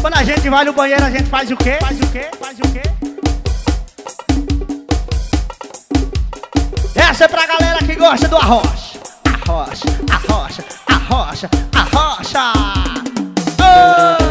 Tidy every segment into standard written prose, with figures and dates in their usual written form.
Quando a gente vai no banheiro, a gente faz o quê? Faz o quê? Faz o quê? Essa é pra galera que gosta do arrocha. Arrocha, arrocha, arrocha, arrocha. Oh!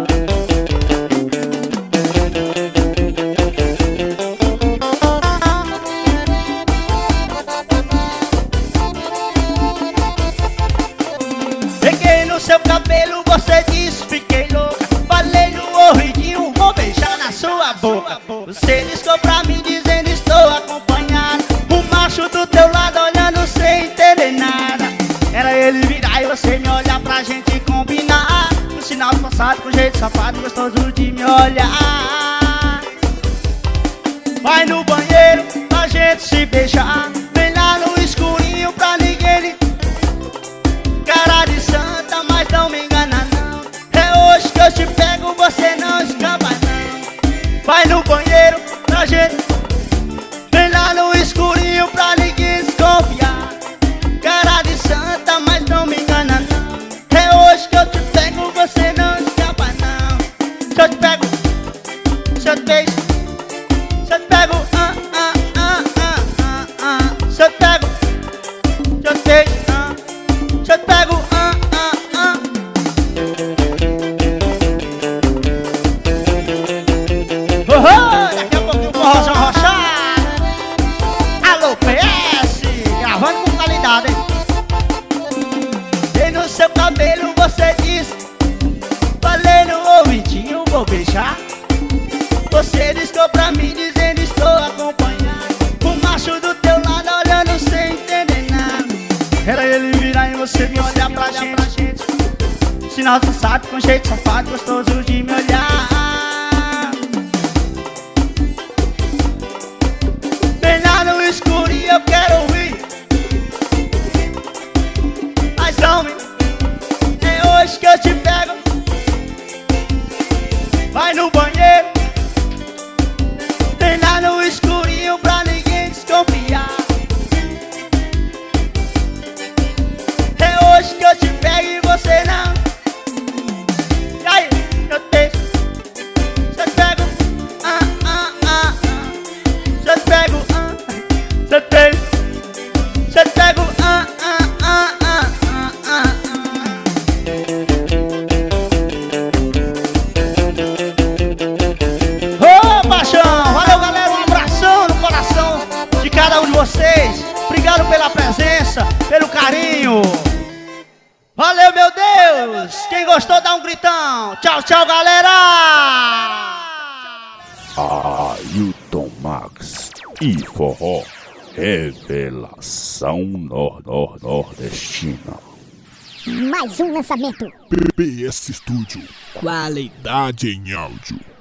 Peguei no seu cabelo, você disse, fiquei louca. Falei no ouvidinho, vou beijar na sua boca. Você discou pra mim dizendo, estou acompanhado. O macho do teu lado olhando sem entender nada. Era ele virar e você me olhar pra gente combinar. No sinal passado, com jeito safado, gostoso de me olhar. Vai no banheiro pra gente se beijar. Vem lá no escurinho pra ninguém. Cara de santa, mas não me engana não. É hoje que eu te pego, você não escapa não. Vai no banheiro pra gente. Vem lá no escurinho pra ninguém desconfiar. Cara de santa, mas não me engana não. É hoje que eu te pego, você não escapa não. Se eu te pego, se eu te beijo, se eu te pego, se eu te pego, se eu te beijo, se eu te pego, daqui a pouquinho o forrozão rochado. Alô PS, gravando com qualidade, hein? E no seu cabelo você disse, falei no ouvidinho, vou beijar. Você discou pra mim dizendo, estou acompanhado. O macho do teu lado olhando sem entender nada. Era ele virar e você me olhar pra gente. Sinal safado, com jeito safado, gostoso de me olhar. Vem lá no escuro e eu quero ouvir. Mas homem, é hoje que eu te pego. Vai no banheiro. Vem lá no escurinho pra ninguém desconfiar. É hoje que eu te pego e você não. E aí, eu te pego, se eu te pego, se eu te pego, se eu te pego, Ô, paixão, valeu galera, um abração no coração de cada um de vocês. Obrigado pela presença, pelo carinho. Valeu, meu Deus! Quem gostou, dá um gritão. Tchau, tchau, galera! Ailton Max e forró, revelação nordestina. Mais um lançamento. PPS Studio, qualidade em áudio.